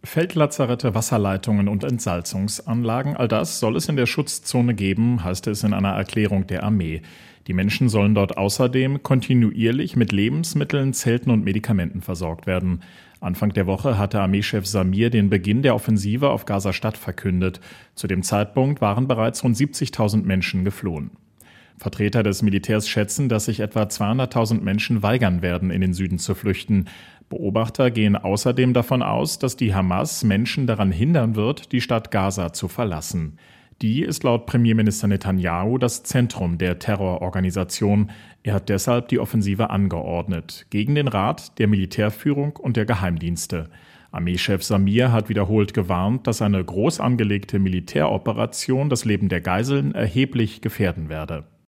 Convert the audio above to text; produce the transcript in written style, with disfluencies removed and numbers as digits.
Feldlazarette, Wasserleitungen und Entsalzungsanlagen, all das soll es in der Schutzzone geben, heißt es in einer Erklärung der Armee. Die Menschen sollen dort außerdem kontinuierlich mit Lebensmitteln, Zelten und Medikamenten versorgt werden. Anfang der Woche hatte Armeechef Samir den Beginn der Offensive auf Gaza-Stadt verkündet. Zu dem Zeitpunkt waren bereits rund 70.000 Menschen geflohen. Vertreter des Militärs schätzen, dass sich etwa 200.000 Menschen weigern werden, in den Süden zu flüchten. Beobachter gehen außerdem davon aus, dass die Hamas Menschen daran hindern wird, die Stadt Gaza zu verlassen. Die ist laut Premierminister Netanyahu das Zentrum der Terrororganisation. Er hat deshalb die Offensive angeordnet, gegen den Rat der Militärführung und der Geheimdienste. Armeechef Samir hat wiederholt gewarnt, dass eine groß angelegte Militäroperation das Leben der Geiseln erheblich gefährden werde.